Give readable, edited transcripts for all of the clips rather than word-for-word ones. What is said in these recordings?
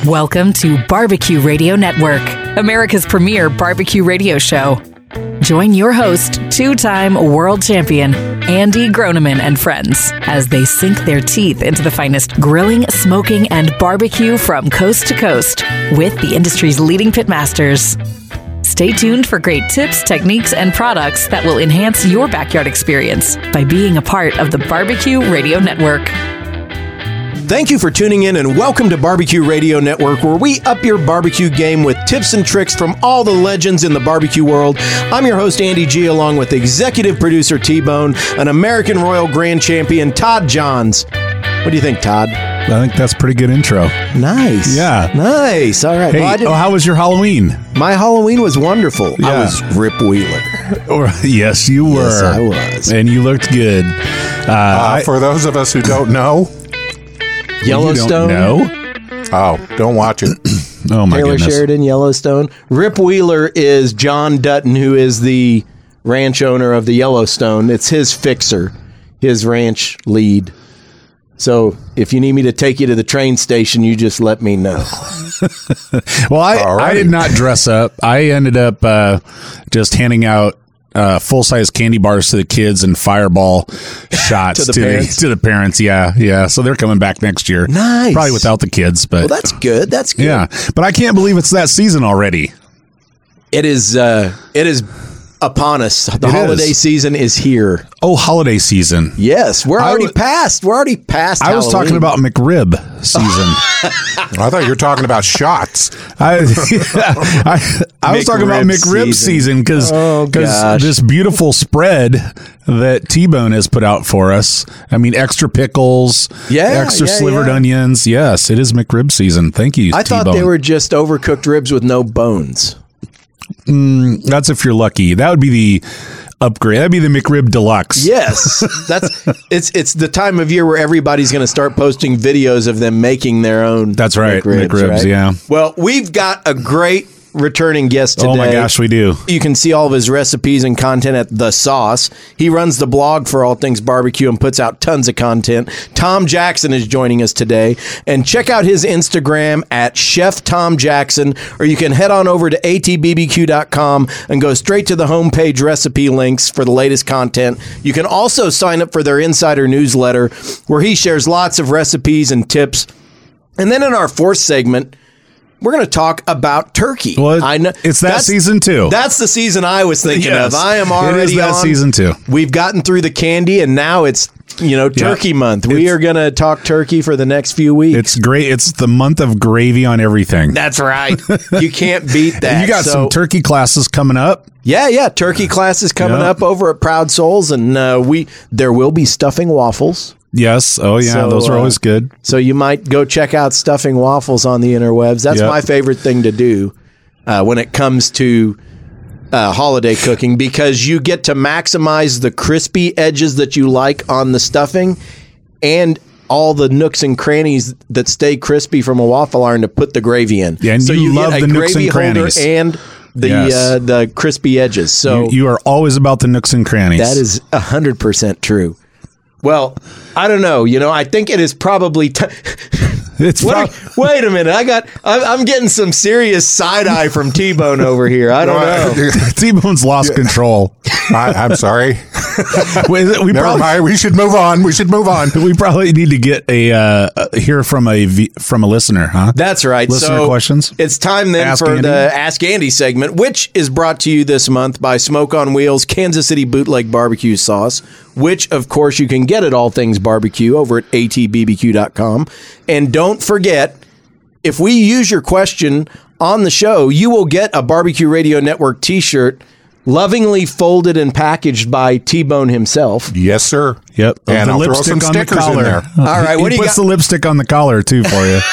Welcome to Barbecue Radio Network, America's premier barbecue radio show. Join your host, two-time world champion, Andy Groneman and friends, as they sink their teeth into the finest grilling, smoking, and barbecue from coast to coast with the industry's leading pitmasters. Stay tuned for great tips, techniques, and products that will enhance your backyard experience by being a part of the Barbecue Radio Network. Thank you for tuning in and welcome to Barbecue Radio Network, where we up your barbecue game with tips and tricks from all the legends in the barbecue world. I'm your host, Andy G, along with executive producer T-Bone, an American Royal Grand Champion, Todd Johns. What do you think, Todd? I think that's a pretty good intro. Nice. Yeah. Nice. All right. Hey, how was your Halloween? My Halloween was wonderful. Yeah. I was Rip Wheeler. Yes, you were. Yes, I was. And you looked good. For those of us who don't know, Yellowstone. No. Oh, don't watch it. Oh, my Taylor goodness. Sheridan, Yellowstone. Rip Wheeler is John Dutton, who is the ranch owner of the Yellowstone. It's his fixer, his ranch lead. So if you need me to take you to the train station, you just let me know. Well, I did not dress up. I ended up just handing out full-size candy bars to the kids and Fireball shots To the parents? Yeah. So they're coming back next year. Nice. Probably without the kids, but Well, that's good. That's good. yeah. But I can't believe it's that season already. It is upon us. The It holiday is. season is here. Oh, holiday season. Yes, we're already past. We're already past. I was talking Halloween. about McRib season. I thought you were talking about shots. I was talking about McRib McRib season because gosh. this beautiful spread that T-Bone has put out for us. I mean, extra pickles, extra slivered onions. Yes, it is McRib season. Thank you, I T-Bone. thought they were just overcooked ribs with no bones. That's if you're lucky. That would be the upgrade. That'd be the McRib Deluxe. Yes, it's the time of year where everybody's going to start posting videos of them making their own. That's right, McRibs, right? yeah. Well, we've got a great returning guest today. Oh my gosh, we do. You can see all of his recipes and content at The Sauce. He runs the blog for all things barbecue and puts out tons of content. Tom Jackson is joining us today. And check out his Instagram at Chef Tom Jackson, or you can head on over to atbbq.com and go straight to the homepage recipe links for the latest content. You can also sign up for their insider newsletter, where he shares lots of recipes and tips. And then in our fourth segment, we're going to talk about turkey. Well, I know it's that season too. That's the season I was thinking Yes, of. I am already it is that on season too. We've gotten through the candy, and now it's turkey month. We are going to talk turkey for the next few weeks. It's great. It's the month of gravy on everything. That's right. You can't beat that. You got some turkey classes coming up. Yeah. Turkey classes coming up over at Proud Souls, and there will be stuffing waffles. Yes. Oh, yeah. So, those are always good. So you might go check out stuffing waffles on the interwebs. That's my favorite thing to do when it comes to holiday cooking, because you get to maximize the crispy edges that you like on the stuffing and all the nooks and crannies that stay crispy from a waffle iron to put the gravy in. Yeah, and so you love get the a nooks gravy and crannies. holder and the crispy edges. So You are always about the nooks and crannies. that is 100% true. Well, I don't know. I think it is probably. Wait a minute! I'm getting some serious side eye from T-Bone over here. I don't know. T-Bone's lost control. I'm sorry. We Never mind. We should move on. We probably need to get hear from a listener, huh? That's right. Listener questions. It's time then Ask for Andy. the Ask Andy segment, which is brought to you this month by Smoke on Wheels Kansas City Bootleg Barbecue Sauce, which, of course, you can get at All Things Barbecue over at atbbq.com. And don't forget, if we use your question on the show, you will get a Barbecue Radio Network t-shirt lovingly folded and packaged by T-Bone himself. Yes, sir. Yep. And the I'll throw lipstick some on the stickers in collar. there. All right, what do He you puts got? the lipstick on the collar, too, for you.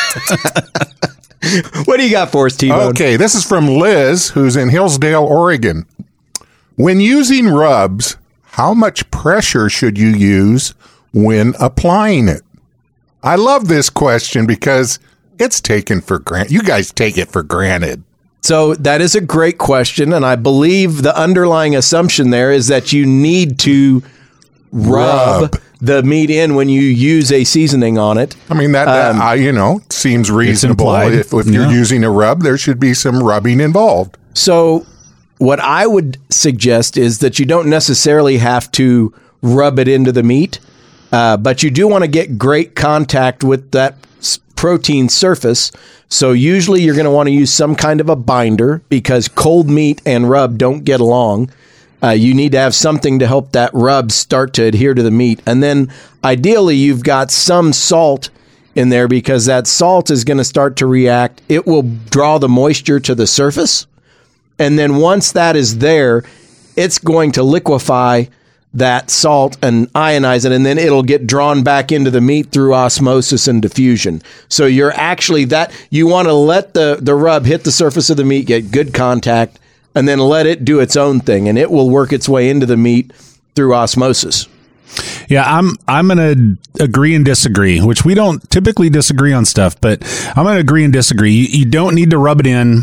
What do you got for us, T-Bone? Okay, this is from Liz, who's in Hillsdale, Oregon. When using rubs, how much pressure should you use when applying it? I love this question because it's taken for granted. You guys take it for granted. So that is a great question, and I believe the underlying assumption there is that you need to rub the meat in when you use a seasoning on it. I mean, that seems reasonable. If you're using a rub, there should be some rubbing involved. So what I would suggest is that you don't necessarily have to rub it into the meat, but you do want to get great contact with that protein surface. So usually you're going to want to use some kind of a binder because cold meat and rub don't get along. You need to have something to help that rub start to adhere to the meat. And then ideally you've got some salt in there because that salt is going to start to react. It will draw the moisture to the surface. And then once that is there, it's going to liquefy that salt and ionize it, and then it'll get drawn back into the meat through osmosis and diffusion. So you're actually you want to let the rub hit the surface of the meat, get good contact, and then let it do its own thing, and it will work its way into the meat through osmosis. Yeah, I'm going to agree and disagree, which we don't typically disagree on stuff, but I'm going to agree and disagree. You don't need to rub it in.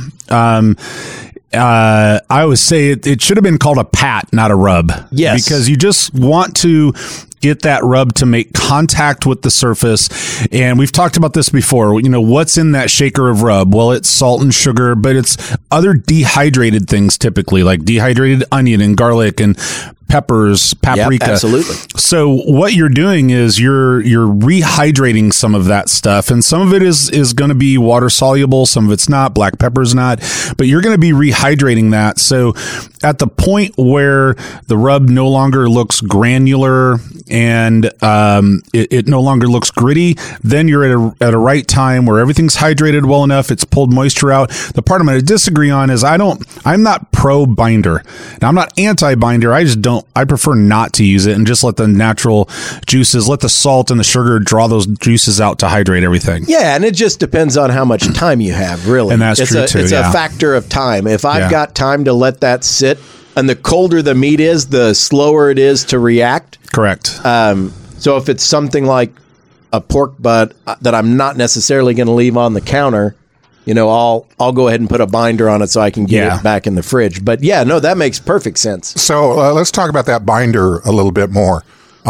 I always say it should have been called a pat, not a rub. Yes. Because you just want to get that rub to make contact with the surface. And we've talked about this before. What's in that shaker of rub? Well, it's salt and sugar, but it's other dehydrated things typically, like dehydrated onion and garlic and peppers, paprika. Yep, absolutely. So what you're doing is you're rehydrating some of that stuff, and some of it is going to be water soluble, some of it's not. Black pepper's not, but you're going to be rehydrating that. So at the point where the rub no longer looks granular and it no longer looks gritty, then you're at a right time where everything's hydrated well enough. It's pulled moisture out. The part I'm going to disagree on is I'm not pro binder. Now, I'm not anti binder. I prefer not to use it and just let the natural juices, let the salt and the sugar draw those juices out to hydrate everything. Yeah, and it just depends on how much time you have, really. And that's true, too. It's a factor of time. If I've got time to let that sit, and the colder the meat is, the slower it is to react. Correct. So if it's something like a pork butt that I'm not necessarily going to leave on the counter, I'll go ahead and put a binder on it so I can get it back in the fridge. But yeah, no, that makes perfect sense. So let's talk about that binder a little bit more.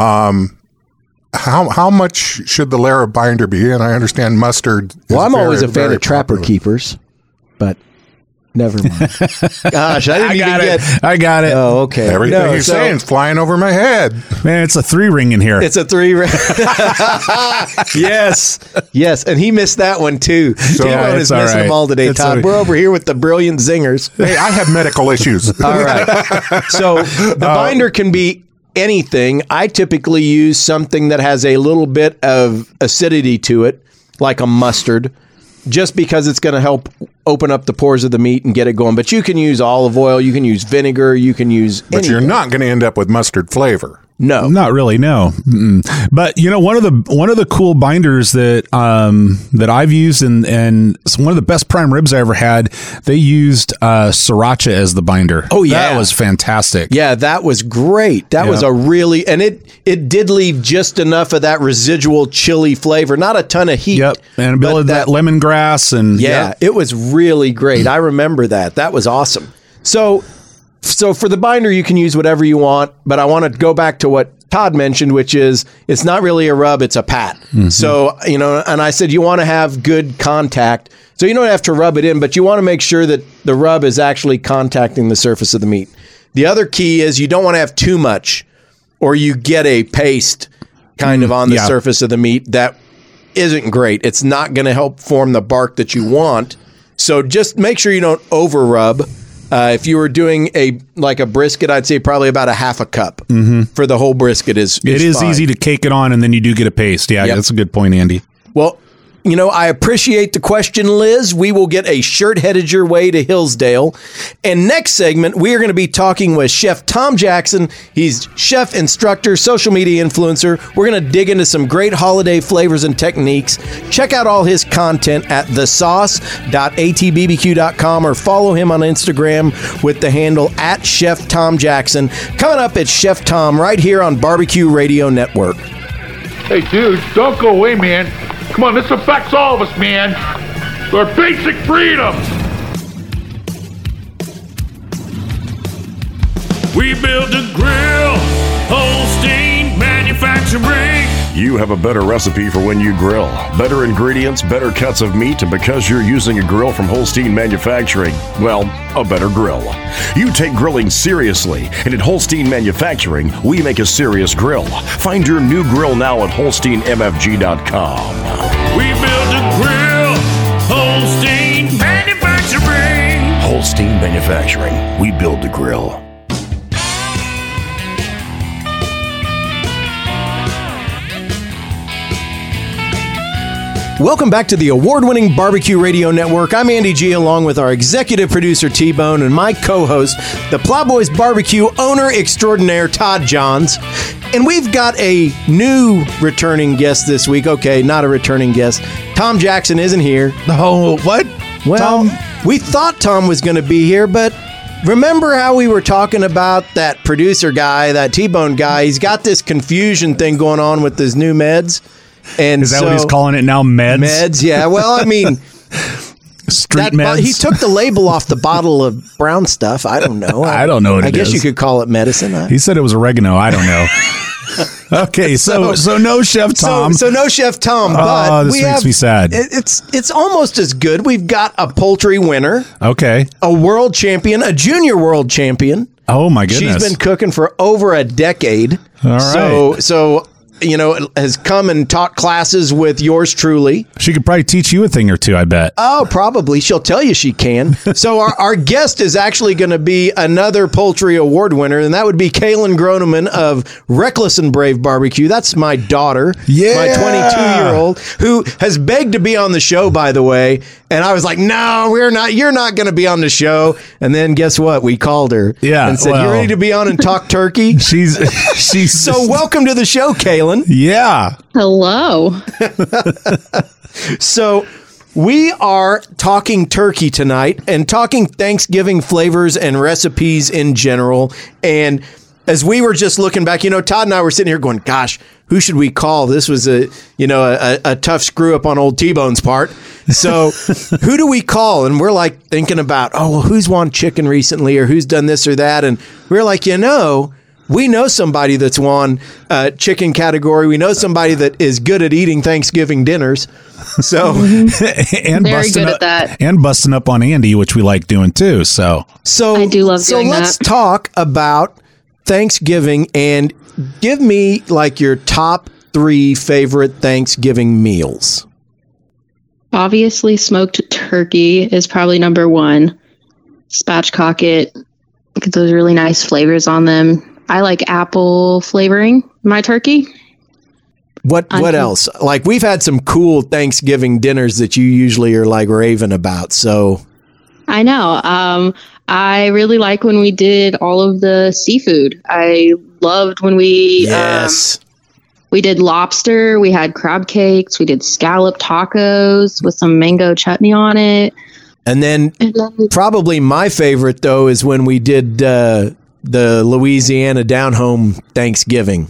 How much should the layer of binder be? And I understand mustard. Well, I'm always a fan of Trapper Keepers, but never mind. Gosh, I got it. Oh, okay. Everything you're saying is flying over my head. Man, it's a 3-ring in here. It's a 3-ring. Yes. And he missed that one too. So T-Bone is missing them all today, Todd. We're over here with the brilliant zingers. Hey, I have medical issues. All right. So the binder can be anything. I typically use something that has a little bit of acidity to it, like a mustard, just because it's going to help open up the pores of the meat and get it going. But you can use olive oil, you can use vinegar, you can use anything. But you're not going to end up with mustard flavor. No, not really. No, but one of the cool binders that I've used and one of the best prime ribs I ever had, they used sriracha as the binder. Oh yeah, that was fantastic. Yeah, that was great. That was a really, and it did leave just enough of that residual chili flavor, not a ton of heat. Yep, and a bit of that lemongrass and it was really great. I remember that. That was awesome. So for the binder, you can use whatever you want, but I want to go back to what Todd mentioned, which is it's not really a rub, it's a pat. Mm-hmm. So, and I said you want to have good contact. So you don't have to rub it in, but you want to make sure that the rub is actually contacting the surface of the meat. The other key is you don't want to have too much, or you get a paste kind of on the surface of the meat that isn't great. It's not going to help form the bark that you want. So just make sure you don't over rub. If you were doing a brisket, I'd say probably about a half a cup for the whole brisket is It is fine. Easy to cake it on, and then you do get a paste. Yeah, that's a good point, Andy. Well, I appreciate the question, Liz. We will get a shirt headed your way to Hillsdale. And next segment, we are going to be talking with Chef Tom Jackson. He's chef, instructor, social media influencer. We're going to dig into some great holiday flavors and techniques. Check out all his content at thesauce.atbbq.com or follow him on Instagram with the handle at Chef Tom Jackson. Coming up, it's Chef Tom right here on Barbecue Radio Network. Hey, dude, don't go away, man. Come on, this affects all of us, man. Our basic freedoms. We build a grill, Holstein manufactured bring. You have a better recipe for when you grill. Better ingredients, better cuts of meat, and because you're using a grill from Holstein Manufacturing, well, a better grill. You take grilling seriously, and at Holstein Manufacturing, we make a serious grill. Find your new grill now at HolsteinMFG.com. We build a grill. Holstein Manufacturing. Holstein Manufacturing, we build the grill. Welcome back to the award-winning Barbecue Radio Network. I'm Andy G, along with our executive producer, T-Bone, and my co-host, the Plowboys Barbecue owner extraordinaire, Todd Johns. And we've got a new returning guest this week. Okay, not a returning guest. Tom Jackson isn't here. Oh, what? Well, we thought Tom was going to be here, but remember how we were talking about that producer guy, that T-Bone guy? He's got this confusion thing going on with his new meds. And is that what he's calling it now? Meds? Meds, yeah. Well, I mean, street meds. He took the label off the bottle of brown stuff. I don't know. I don't know what I guess you could call it medicine. He said it was oregano. I don't know. Okay, so no Chef Tom. So no Chef Tom. But this makes me sad. It's almost as good. We've got a poultry winner. Okay. A world champion, a junior world champion. Oh my goodness. She's been cooking for over a decade. All right. So you know, has come and taught classes with yours truly. She could probably teach you a thing or two, I bet. Oh, probably. She'll tell you she can. So our guest is actually going to be another poultry award winner, and that would be Kaylin Groneman of Reckless and Brave Barbecue. That's my daughter, my 22-year-old, who has begged to be on the show, by the way. And I was like, no, we're not. You're not going to be on the show. And then guess what? We called her and said, you ready to be on and talk turkey? She's So welcome to the show, Kaylin. Yeah. Hello. So we are talking turkey tonight and talking Thanksgiving flavors and recipes in general. And as we were just looking back, you know, Todd and I were sitting here going, gosh, who should we call? This was a tough screw up on old T-Bone's part. So who do we call? And we're like thinking about, who's won chicken recently or who's done this or that? And we're like, we know somebody that's won chicken category. We know somebody that is good at eating Thanksgiving dinners. So and very good at that. And busting up on Andy, which we like doing too. So I do love doing that. So let's talk about Thanksgiving and give me like your top 3 favorite Thanksgiving meals. Obviously, smoked turkey is probably number 1. Spatchcock it. Get those really nice flavors on them. I like apple flavoring my turkey. What else? Like, we've had some cool Thanksgiving dinners that you usually are like raving about. So I know. I really like when we did all of the seafood. I loved when we we did lobster. We had crab cakes. We did scallop tacos with some mango chutney on it. And then probably my favorite though is when we did the Louisiana down home Thanksgiving.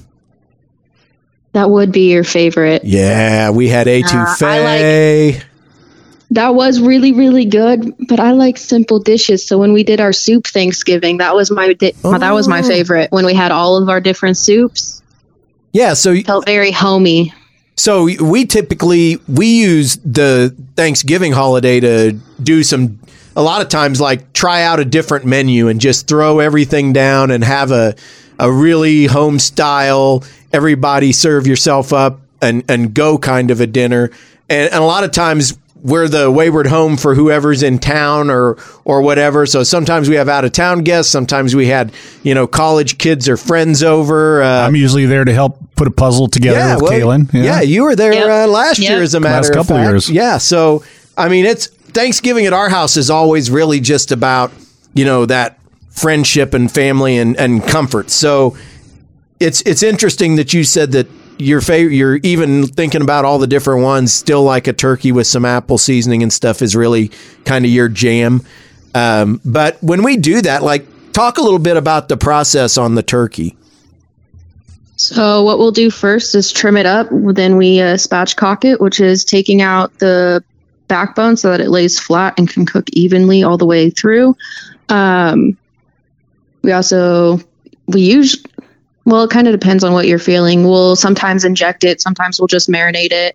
That would be your favorite. Yeah, we had etouffee. That was really, really good, but I like simple dishes. So when we did our soup Thanksgiving, that was my favorite. When we had all of our different soups. Yeah, so it felt very homey. So we typically use the Thanksgiving holiday to do a lot of times like try out a different menu and just throw everything down and have a really home style, everybody serve yourself up and go kind of a dinner. And a lot of times we're the wayward home for whoever's in town or whatever. So sometimes we have out of town guests. Sometimes we had, college kids or friends over. I'm usually there to help put a puzzle together with Kaylin. Yeah, you were there last year as a matter of fact. Years. Yeah. So, I mean, it's Thanksgiving at our house is always really just about, that friendship and family and comfort. So it's interesting that you said that you're even thinking about all the different ones, still like a turkey with some apple seasoning and stuff is really kind of your jam. But when we do that, like, talk a little bit about the process on the turkey. So what we'll do first is trim it up. Then we spatchcock it, which is taking out the backbone so that it lays flat and can cook evenly all the way through. Well, it kind of depends on what you're feeling. We'll sometimes inject it. Sometimes we'll just marinate it.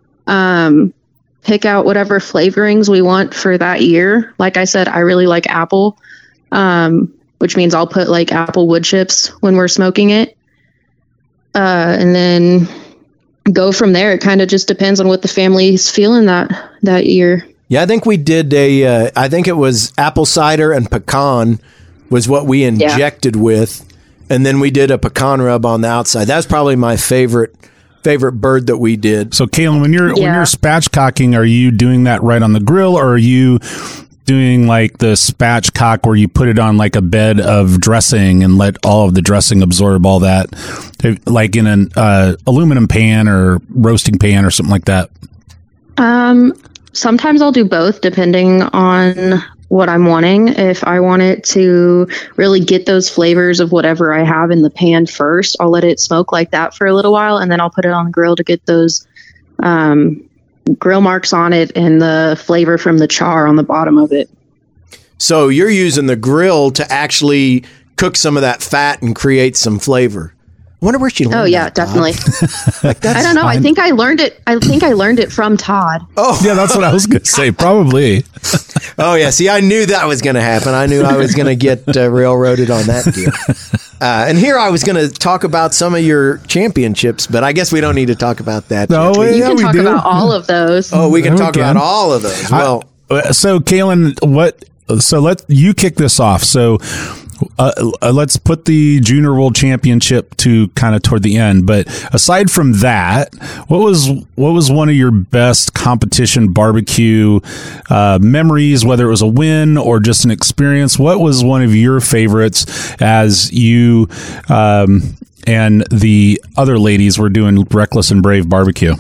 Pick out whatever flavorings we want for that year. Like I said, I really like apple, which means I'll put like apple wood chips when we're smoking it. And then go from there. It kind of just depends on what the family's feeling that year. Yeah, I think we did I think it was apple cider and pecan was what we injected with. And then we did a pecan rub on the outside. That's probably my favorite bird that we did. So, Kaylin, when you're spatchcocking, are you doing that right on the grill, or are you doing like the spatchcock where you put it on like a bed of dressing and let all of the dressing absorb all that, like in an aluminum pan or roasting pan or something like that? Sometimes I'll do both, depending on what I'm wanting. If I want it to really get those flavors of whatever I have in the pan first, I'll let it smoke like that for a little while, and then I'll put it on the grill to get those grill marks on it and the flavor from the char on the bottom of it. So you're using the grill to actually cook some of that fat and create some flavor. I wonder where she learned. Oh yeah, definitely. I don't know. fine. I think I learned it from Todd. Oh Yeah, that's what I was going to say. Probably. Oh yeah. See, I knew that was going to happen. I knew I was going to get railroaded on that deal. And here I was going to talk about some of your championships, but I guess we don't need to talk about that. No, You yeah, can we talk do. about all of those. Oh, we can Yeah, we talk can. about all of those. Well, So, Kaylin, let you kick this off. So, let's put the Junior World Championship to kind of toward the end. But aside from that, what was one of your best competition barbecue memories? Whether it was a win or just an experience, what was one of your favorites as you and the other ladies were doing Reckless and Brave barbecue?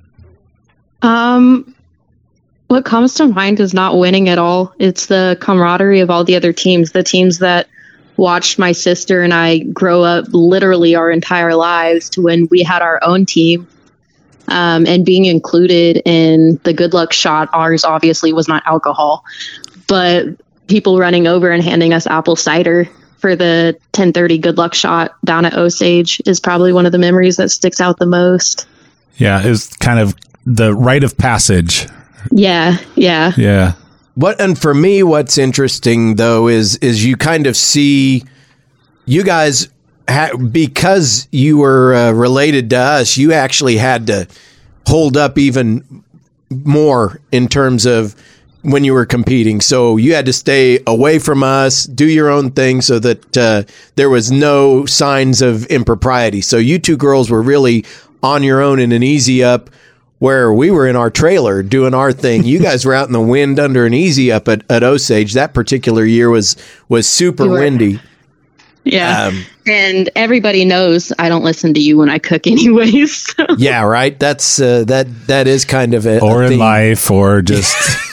What comes to mind is not winning at all. It's the camaraderie of all the other teams, the teams that watched my sister and I grow up literally our entire lives to when we had our own team, and being included in the good luck shot. Ours obviously was not alcohol, but people running over and handing us apple cider for the 10:30 good luck shot down at Osage is probably one of the memories that sticks out the most. Yeah, it's kind of the rite of passage. Yeah. Yeah. and for me, what's interesting though is you kind of see you guys because you were related to us. You actually had to hold up even more in terms of when you were competing. So you had to stay away from us, do your own thing, so that there was no signs of impropriety. So you two girls were really on your own in an easy up, where we were in our trailer doing our thing. You guys were out in the wind under an easy up at Osage. That particular year was super windy. Yeah. And everybody knows I don't listen to you when I cook anyways. So. Yeah, right. That's that is kind of a Or in theme. life, or just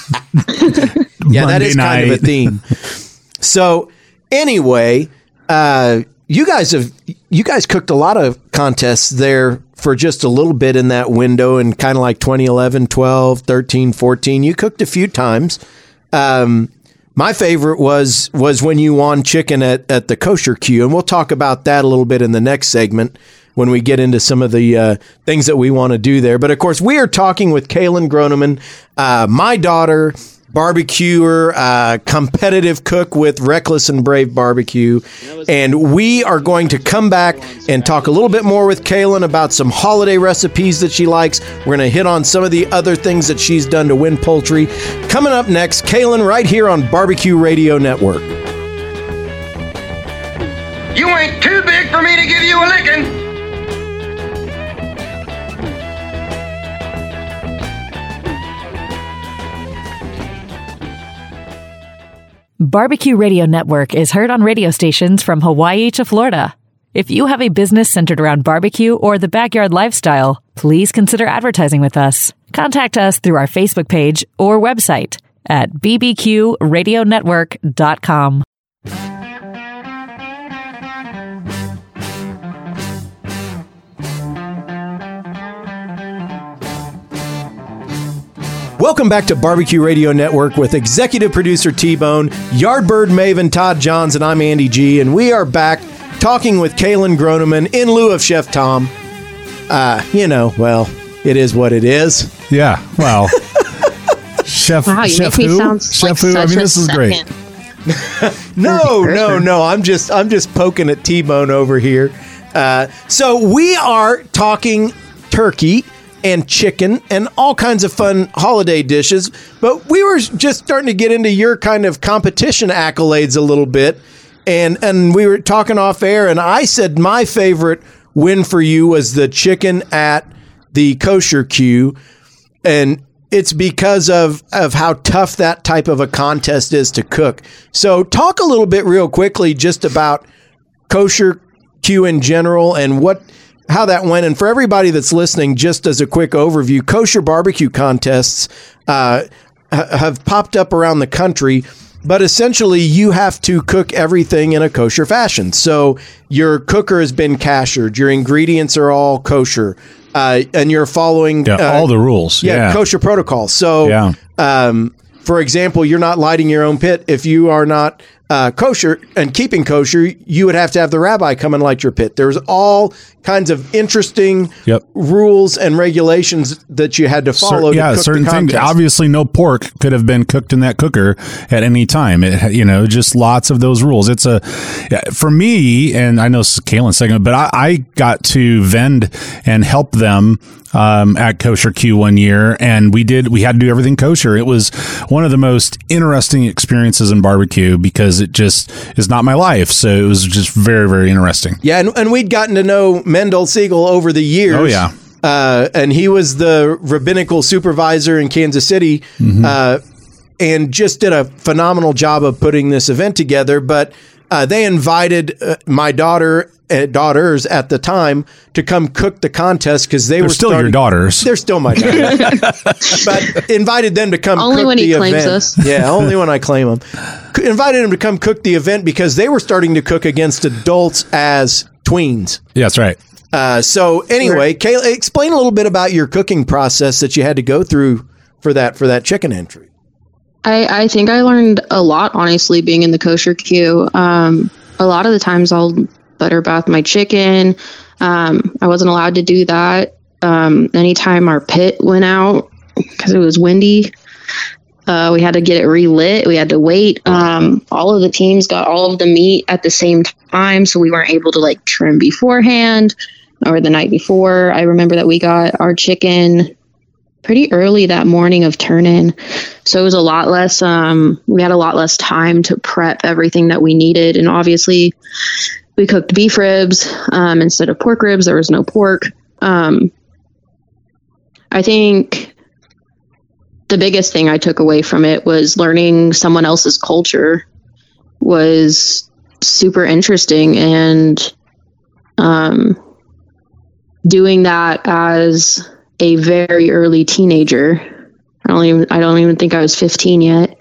Yeah, that Monday is kind of a night. theme. So anyway, you guys cooked a lot of contests there for just a little bit in that window, and kind of like 2011, 12, 13, 14. You cooked a few times. My favorite was when you won chicken at the Kosher Q, and we'll talk about that a little bit in the next segment when we get into some of the things that we want to do there. But of course, we are talking with Kaylin Groneman, my daughter, barbecuer, competitive cook with Reckless and Brave Barbecue. And we are going to come back and talk a little bit more with Kaylin about some holiday recipes that she likes. We're going to hit on some of the other things that she's done to win poultry. Coming up next, Kaylin right here on Barbecue Radio Network. You ain't too big for me to give you a licking. Barbecue Radio Network is heard on radio stations from Hawaii to Florida. If you have a business centered around barbecue or the backyard lifestyle, please consider advertising with us. Contact us through our Facebook page or website at bbqradionetwork.com. Welcome back to Barbecue Radio Network with executive producer T-Bone, Yardbird Maven Todd Johns, and I'm Andy G. And we are back talking with Kaylin Groneman in lieu of Chef Tom. Well, it is what it is. Yeah, well, Chef. Wow, you Chef make me who? sound Chef like who? I such mean, a this is great. No. I'm just poking at T-Bone over here. So we are talking turkey and chicken and all kinds of fun holiday dishes, but we were just starting to get into your kind of competition accolades a little bit, and we were talking off air, and I said my favorite win for you was the chicken at the Kosher Q, and it's because of how tough that type of a contest is to cook. So talk a little bit real quickly just about Kosher Q in general and how that went. And for everybody that's listening, just as a quick overview, kosher barbecue contests have popped up around the country, but essentially you have to cook everything in a kosher fashion. So your cooker has been kashered, your ingredients are all kosher, and you're following all the rules. Yeah, kosher protocol. So, for example, you're not lighting your own pit. If you are not kosher and keeping kosher, you would have to have the rabbi come and light your pit. There's all kinds of interesting rules and regulations that you had to follow. To cook certain the things. Obviously, no pork could have been cooked in that cooker at any time. Just lots of those rules. It's for me, and I know this is Kaylin's segment, but I got to vend and help them at Kosher Q one year, and we had to do everything kosher. It was one of the most interesting experiences in barbecue because it just is not my life. So it was just very, very interesting. Yeah, and we'd gotten to know Mendel Siegel over the years. Oh, yeah. And he was the rabbinical supervisor in Kansas City, and just did a phenomenal job of putting this event together. But they invited my daughters at the time to come cook the contest because they're still your daughters. They're still my daughters, but invited them to come. Only cook when the he event. claims us. Yeah, only when I claim them. Invited them to come cook the event because they were starting to cook against adults as tweens. Yeah, that's right. So anyway, Kayla, explain a little bit about your cooking process that you had to go through for that chicken entry. I think I learned a lot, honestly, being in the Kosher Q. A lot of the times I'll butter bath my chicken. I wasn't allowed to do that. Anytime our pit went out because it was windy, we had to get it relit. We had to wait. All of the teams got all of the meat at the same time, so we weren't able to trim beforehand or the night before. I remember that we got our chicken pretty early that morning of turn-in, so it was a lot less. We had a lot less time to prep everything that we needed, and obviously we cooked beef ribs instead of pork ribs. There was no pork. I think the biggest thing I took away from it was learning someone else's culture was super interesting, and doing that as a very early teenager. I don't even think I was 15 yet.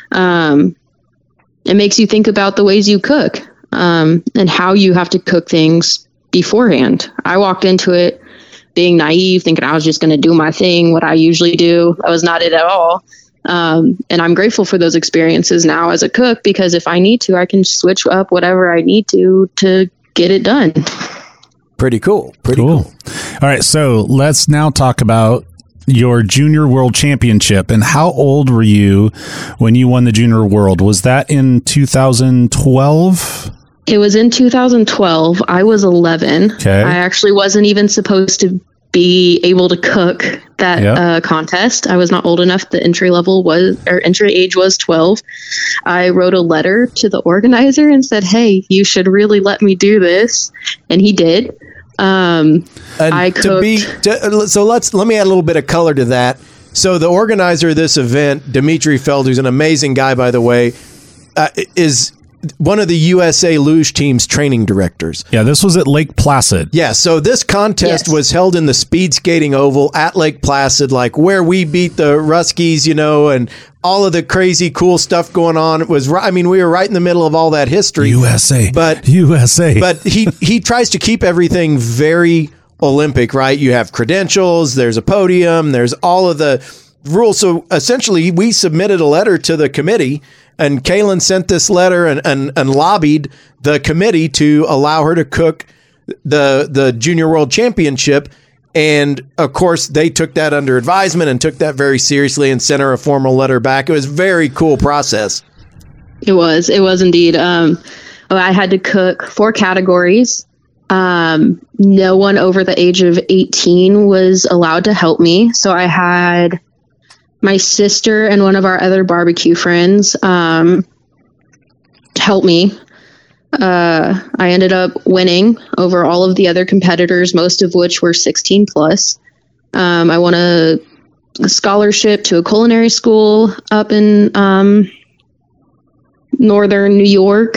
It makes you think about the ways you cook, and how you have to cook things beforehand. I walked into it being naive, thinking I was just going to do my thing, what I usually do. That was not it at all. And I'm grateful for those experiences now as a cook, because if I need to, I can switch up whatever I need to get it done. Pretty cool. All right, so let's now talk about your Junior World Championship. And how old were you when you won the Junior World? Was that in 2012? It was in 2012. I was 11. Okay. I actually wasn't even supposed to be able to cook that contest. I was not old enough. The entry age was 12. I wrote a letter to the organizer and said, "Hey, you should really let me do this," and he did. I cooked. Let me add a little bit of color to that. So the organizer of this event, Dimitri Feld, who's an amazing guy, by the way, is one of the USA Luge team's training directors. Yeah, this was at Lake Placid. Yeah, so this contest was held in the speed skating oval at Lake Placid, like where we beat the Ruskies, and all of the crazy cool stuff going on. It was, we were right in the middle of all that history. USA. But he tries to keep everything very Olympic, right? You have credentials, there's a podium, there's all of the rules. So essentially, we submitted a letter to the committee, and Kaylin sent this letter and lobbied the committee to allow her to cook the Junior World Championship. And of course, they took that under advisement and took that very seriously and sent her a formal letter back. It was a very cool process. It was indeed. I had to cook 4 categories. No one over the age of 18 was allowed to help me. So I had my sister and one of our other barbecue friends help me. I ended up winning over all of the other competitors, most of which were 16 plus. I won a scholarship to a culinary school up in northern New York.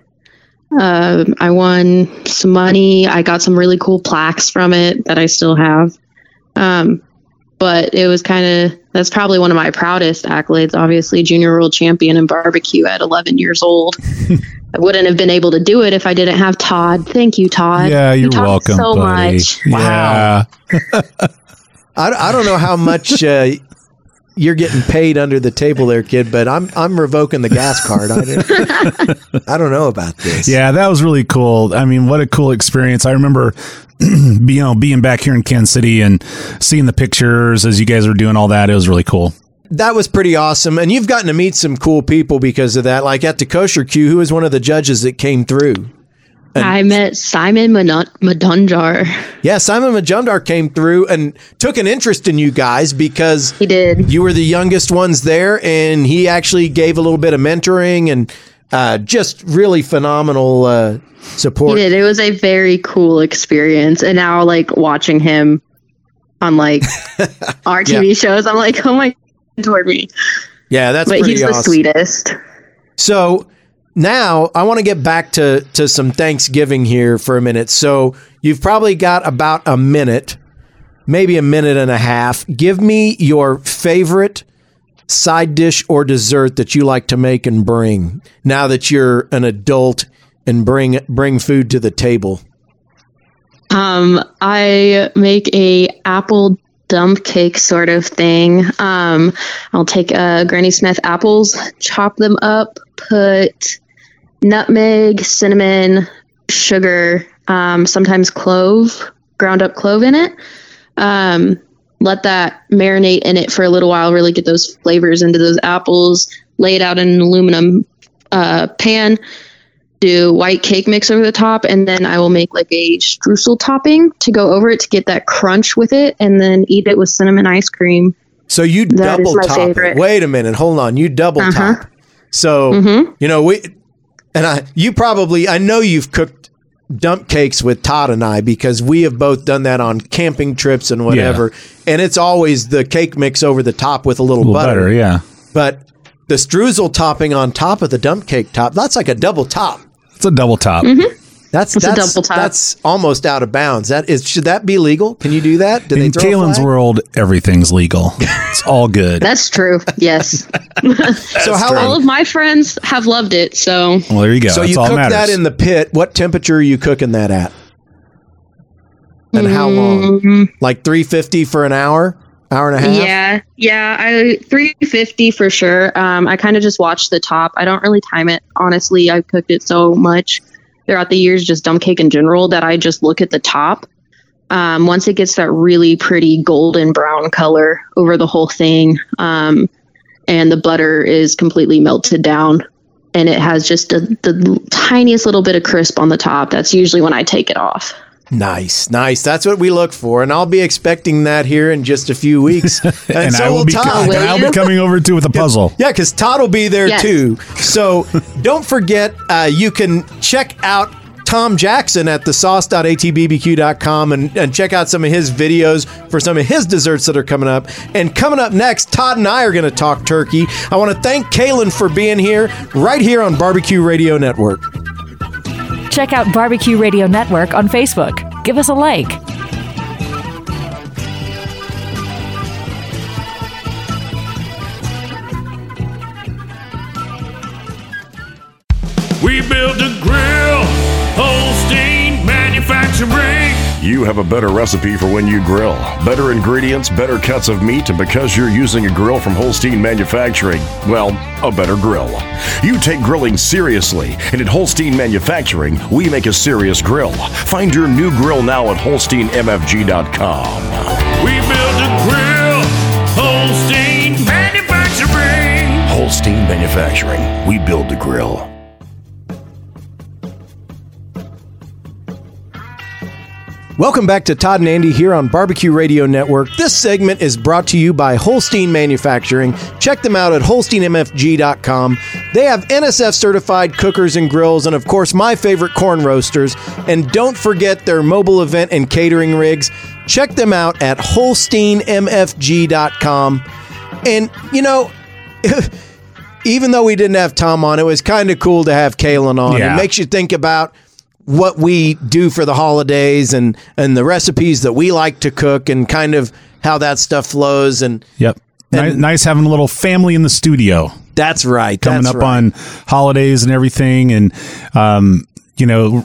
I won some money. I got some really cool plaques from it that I still have. But it was that's probably one of my proudest accolades, obviously, Junior World Champion in barbecue at 11 years old. I wouldn't have been able to do it if I didn't have Todd. Thank you, Todd. Yeah, you're welcome, so buddy. much. Wow. Yeah. I don't know how much you're getting paid under the table there, kid, but I'm revoking the gas card. I don't know about this. Yeah, that was really cool. I mean, what a cool experience. I remember being back here in Kansas City and seeing the pictures as you guys were doing all that. It was really cool. That was pretty awesome. And you've gotten to meet some cool people because of that. Like at the Kosher Q, who was one of the judges that came through? And I met Simon Madunjar. Yeah, Simon Madunjar came through and took an interest in you guys because he did. You were the youngest ones there, and he actually gave a little bit of mentoring and just really phenomenal support. He did. It was a very cool experience. And now, like, watching him on, like, our TV shows, I'm like, oh my, toward me. Yeah, that's but pretty he's the awesome. sweetest. So now I want to get back to some Thanksgiving here for a minute. So you've probably got about a minute, maybe a minute and a half. Give me your favorite side dish or dessert that you like to make and bring now that you're an adult and bring food to the table. I make a apple dump cake sort of thing. I'll take Granny Smith apples, chop them up, put nutmeg, cinnamon, sugar, sometimes ground up clove in it. Let that marinate in it for a little while, really get those flavors into those apples, lay it out in an aluminum pan, do white cake mix over the top, and then I will make like a streusel topping to go over it to get that crunch with it, and then eat it with cinnamon ice cream. So you double top favorite. it. Wait a minute, hold on. You double top. So, you know, I know you've cooked dump cakes with Todd and I because we have both done that on camping trips and whatever. Yeah. And it's always the cake mix over the top with a little butter. Yeah. But the streusel topping on top of the dump cake top, that's like a double top. It's a double top. That's a double top. That's almost out of bounds. Should that be legal? Can you do that? In Kaylin's world, everything's legal. It's all good. That's true. Yes. So all of my friends have loved it. So well, there you go. So that's you cook that in the pit. What temperature are you cooking that at? And how long? Like 350 for an hour? Hour and a half? Yeah. 350 for sure. I kind of just watch the top. I don't really time it. Honestly, I've cooked it so much throughout the years, just dump cake in general, that I just look at the top. Once it gets that really pretty golden brown color over the whole thing, and the butter is completely melted down, and it has just the tiniest little bit of crisp on the top, that's usually when I take it off. Nice. That's what we look for, and I'll be expecting that here in just a few weeks. And so will Todd. And I'll be coming over too with a puzzle. Yeah, because Todd will be there too. So don't forget, you can check out Tom Jackson at thesauce.atbbq.com and check out some of his videos for some of his desserts that are coming up. And coming up next, Todd and I are going to talk turkey. I want to thank Kaylin for being here, right here on Barbecue Radio Network. Check out Barbecue Radio Network on Facebook. Give us a like. We built a grill, Holstein Manufacturing. You have a better recipe for when you grill. Better ingredients, better cuts of meat, and because you're using a grill from Holstein Manufacturing, well, a better grill. You take grilling seriously, and at Holstein Manufacturing, we make a serious grill. Find your new grill now at HolsteinMFG.com. We build a grill. Holstein Manufacturing. Holstein Manufacturing. We build the grill. Welcome back to Todd and Andy here on Barbecue Radio Network. This segment is brought to you by Holstein Manufacturing. Check them out at HolsteinMFG.com. They have NSF certified cookers and grills, and of course my favorite corn roasters. And don't forget their mobile event and catering rigs. Check them out at HolsteinMFG.com. And you know, even though we didn't have Tom on, it was kind of cool to have Kaylin on. Yeah. It makes you think about what we do for the holidays and the recipes that we like to cook and kind of how that stuff flows. And Yep. Nice having a little family in the studio. That's right. Coming that's up right. on holidays and everything. And, you know,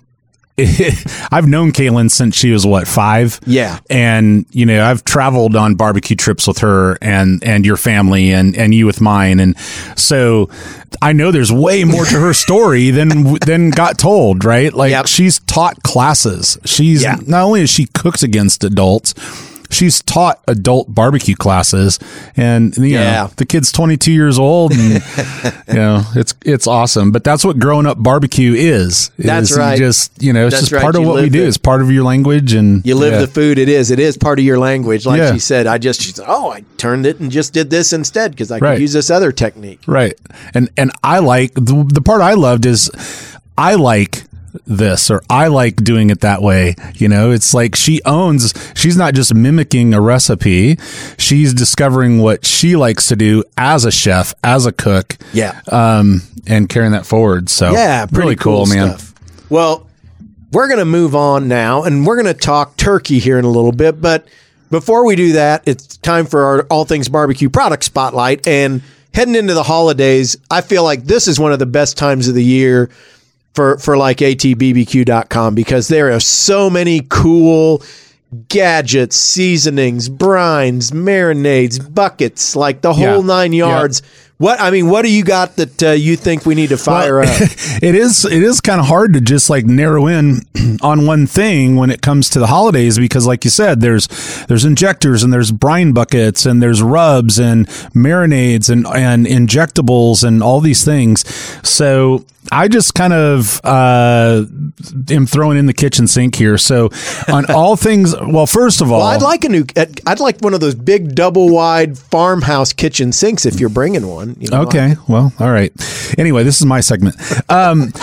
I've known Kaylin since she was 5? Yeah. And, you know, I've traveled on barbecue trips with her and your family and you with mine. And so I know there's way more to her story than got told, right? Like Yep. she's taught classes. She's not only has she cooked against adults, she's taught adult barbecue classes, and you know, the kid's 22 years old, and you know, it's awesome. But that's what growing up barbecue is. That's right. It's That's just right. part of You what we live do. it. It's part of your language, and You live the food. It is part of your language. Like Yeah. she said, she said, I turned it and just did this instead because I could Right. use this other technique. Right. And I like the part I loved is I like this, or I like doing it that way. You know, it's like she's not just mimicking a recipe. She's discovering what she likes to do as a chef, as a cook. Yeah. And carrying that forward. So Yeah, pretty really cool, man. stuff. Well, we're going to move on now, and we're going to talk turkey here in a little bit. But before we do that, it's time for our All Things Barbecue product spotlight. And heading into the holidays, I feel like this is one of the best times of the year for like atbbq.com, because there are so many cool gadgets, seasonings, brines, marinades, buckets, like the whole 9 yards. What do you got that you think we need to fire up? It is kind of hard to just like narrow in on one thing when it comes to the holidays, because like you said, there's injectors and there's brine buckets and there's rubs and marinades and injectables and all these things. So I just kind of am throwing in the kitchen sink here. So on all things, well, first of all, I'd like one of those big double wide farmhouse kitchen sinks if you're bringing one. You know, okay. Well, all right. Anyway, this is my segment. But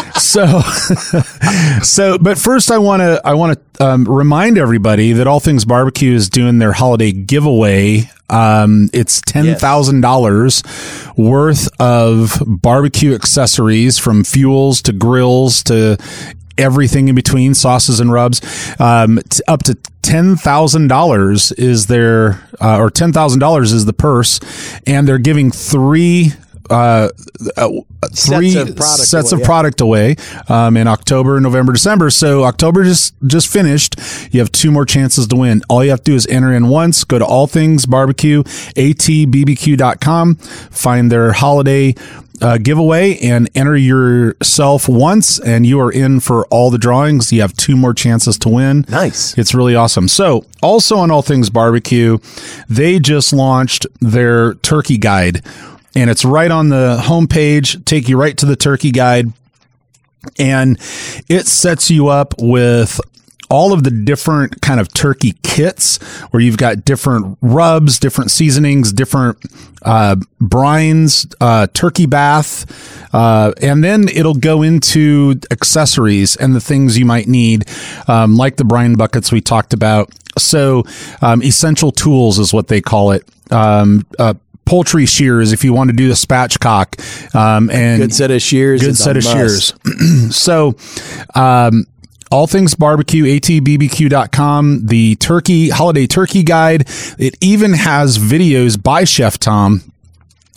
first I want to remind everybody that All Things Barbecue is doing their holiday giveaway. It's $10,000 worth of barbecue accessories, from fuels to grills to everything in between, sauces and rubs. Up to $10,000 is their, or $10,000 is the purse, and they're giving three sets of product away in October, November, December. So October just finished. You have 2 more chances to win. All you have to do is enter in once. Go to All Things Barbecue, atbbq.com, find their holiday giveaway, and enter yourself once, and you are in for all the drawings. You have 2 more chances to win. Nice. It's really awesome. So also on All Things Barbecue, they just launched their turkey guide, and it's right on the homepage, take you right to the turkey guide. And it sets you up with all of the different kind of turkey kits, where you've got different rubs, different seasonings, different brines, turkey bath, and then it'll go into accessories and the things you might need, like the brine buckets we talked about. So essential tools is what they call it. Poultry shears, if you want to do the spatchcock, and good set of shears. So, All Things Barbecue, atbbq.com, the holiday turkey guide. It even has videos by Chef Tom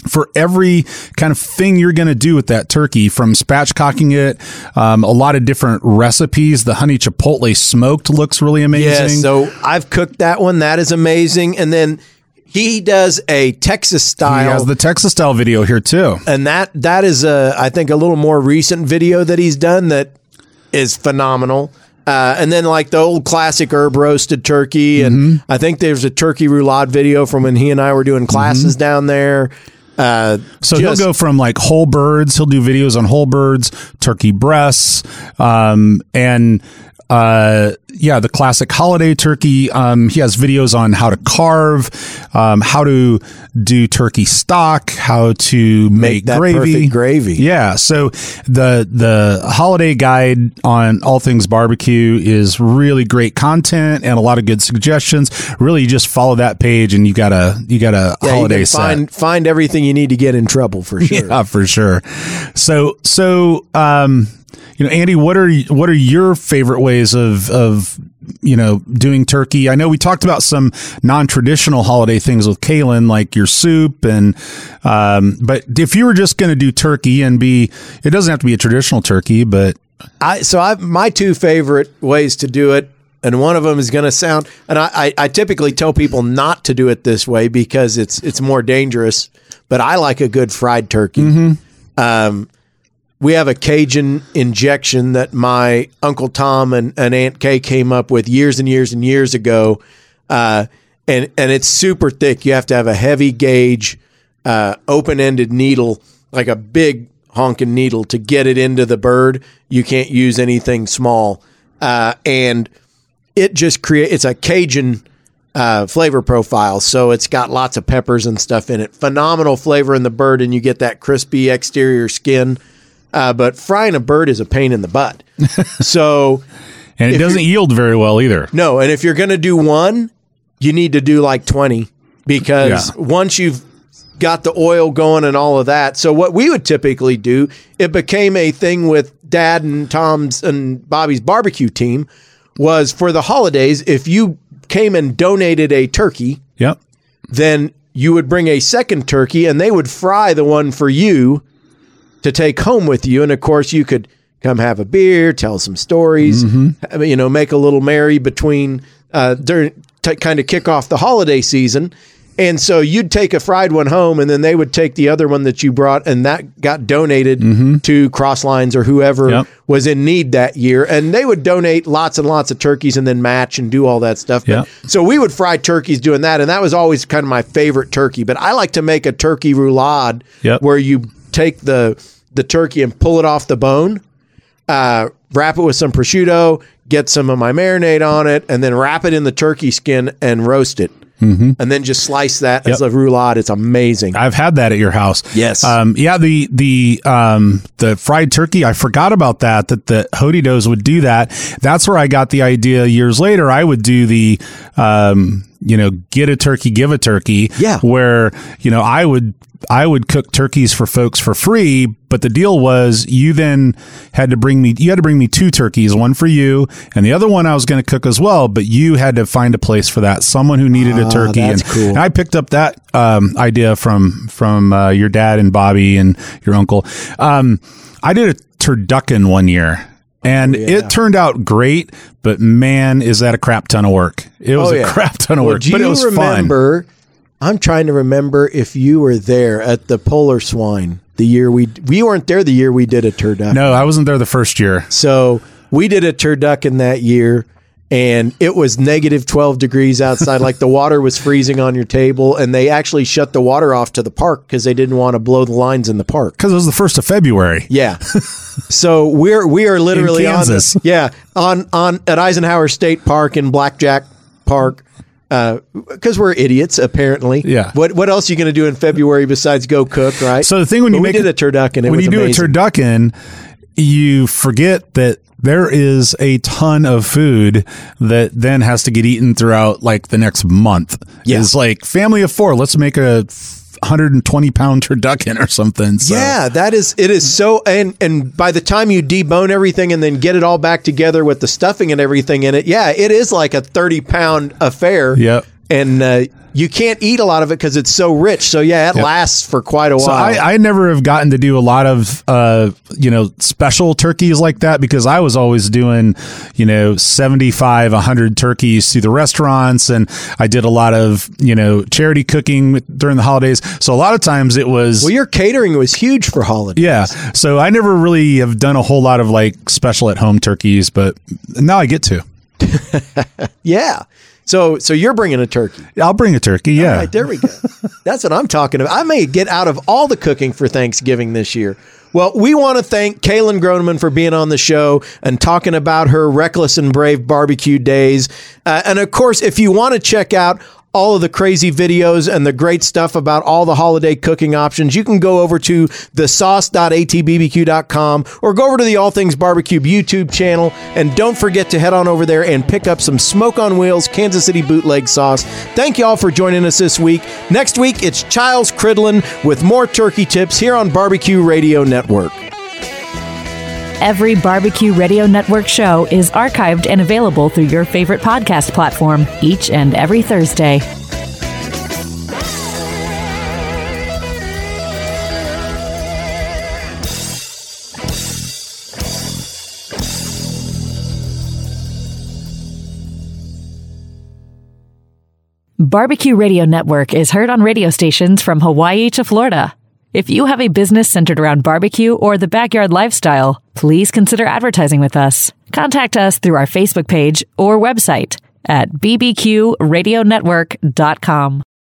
for every kind of thing you're going to do with that turkey, from spatchcocking it, a lot of different recipes. The honey chipotle smoked looks really amazing. Yes, so I've cooked that one. That is amazing. And then he does a Texas style. He has the Texas style video here too. And that is, I think, a little more recent video that he's done that is phenomenal. And then like the old classic herb roasted turkey. And I think there's a turkey roulade video from when he and I were doing classes down there. So he'll go from like whole birds. He'll do videos on whole birds, turkey breasts, and the classic holiday turkey. He has videos on how to carve, how to do turkey stock, how to make that gravy. Perfect gravy. Yeah. So the holiday guide on all things barbecue is really great content and a lot of good suggestions. Really, you just follow that page and you got a holiday you can set. Find everything you need to get in trouble for sure. Yeah, for sure. So Andy, what are your favorite ways of doing turkey? I know we talked about some non-traditional holiday things with Kaylin, like your soup, and but if you were just going to do turkey it doesn't have to be a traditional turkey, but my two favorite ways to do it, and one of them is going to sound, and I typically tell people not to do it this way because it's more dangerous, but I like a good fried turkey. We have a Cajun injection that my Uncle Tom and Aunt Kay came up with years and years and years ago. And it's super thick. You have to have a heavy gauge, open-ended needle, like a big honking needle to get it into the bird. You can't use anything small. And it just it's a Cajun flavor profile. So it's got lots of peppers and stuff in it. Phenomenal flavor in the bird, and you get that crispy exterior skin. But frying a bird is a pain in the butt. So, and it doesn't yield very well either. No, and if you're going to do one, you need to do like 20 because once you've got the oil going and all of that. So what we would typically do, it became a thing with Dad and Tom's and Bobby's barbecue team, was for the holidays, if you came and donated a turkey, then you would bring a second turkey and they would fry the one for you to take home with you. And of course you could come have a beer, tell some stories, make a little merry between, kind of kick off the holiday season. And so you'd take a fried one home and then they would take the other one that you brought and that got donated to Crosslines or whoever was in need that year. And they would donate lots and lots of turkeys and then match and do all that stuff. So we would fry turkeys doing that. And that was always kind of my favorite turkey, but I like to make a turkey roulade where you take the turkey and pull it off the bone, wrap it with some prosciutto, get some of my marinade on it, and then wrap it in the turkey skin and roast it. And then just slice that as a roulade. It's amazing. I've had that at your house. Yes. The fried turkey, I forgot about that the Hodidos would do that. That's where I got the idea years later. I would do the, get a turkey, give a turkey. Yeah. Where, I would cook turkeys for folks for free, but the deal was you had to bring me two turkeys, one for you and the other one I was going to cook as well, but you had to find a place for that, someone who needed a turkey. That's cool. And I picked up that idea from your dad and Bobby and your uncle. I did a turducken one year. And it turned out great, but man, is that a crap ton of work. It was a crap ton of work, but it was fun. I'm trying to remember if you were there at the Polar Swine the year we weren't there the year we did a turducken. No, I wasn't there the first year. So we did a turducken that year, and it was negative 12 degrees outside. Like the water was freezing on your table, and they actually shut the water off to the park because they didn't want to blow the lines in the park. Because it was the 1st of February. Yeah. So we are literally in Kansas. on at Eisenhower State Park in Blackjack Park. Because we're idiots, apparently. Yeah. What else are you going to do in February besides go cook, right? So the thing when you did a turducken, when you do a turducken, you forget that there is a ton of food that then has to get eaten throughout like the next month. Yeah. It's like family of 4. Let's make a 120-pound turducken or something. So. Yeah, it is so, and by the time you debone everything and then get it all back together with the stuffing and everything in it, it is like a 30-pound affair. Yep. and you can't eat a lot of it because it's so rich. So yeah, it lasts for quite a while. So I never have gotten to do a lot of special turkeys like that, because I was always doing 75, 100 turkeys through the restaurants, and I did a lot of charity cooking during the holidays. So a lot of times it was your catering was huge for holidays. Yeah, so I never really have done a whole lot of like special at home turkeys, but now I get to. Yeah. So you're bringing a turkey. I'll bring a turkey, yeah. All right, there we go. That's what I'm talking about. I may get out of all the cooking for Thanksgiving this year. Well, we want to thank Kaylin Groneman for being on the show and talking about her reckless and brave barbecue days. And of course, if you want to check out all of the crazy videos and the great stuff about all the holiday cooking options, you can go over to thesauce.atbbq.com or go over to the All Things Barbecue YouTube channel. And don't forget to head on over there and pick up some Smoke on Wheels Kansas City bootleg sauce. Thank you all for joining us this week. Next week, it's Childs Cridlin with more turkey tips here on Barbecue Radio Network. Every Barbecue Radio Network show is archived and available through your favorite podcast platform each and every Thursday. Barbecue Radio Network is heard on radio stations from Hawaii to Florida. If you have a business centered around barbecue or the backyard lifestyle, please consider advertising with us. Contact us through our Facebook page or website at bbqradionetwork.com.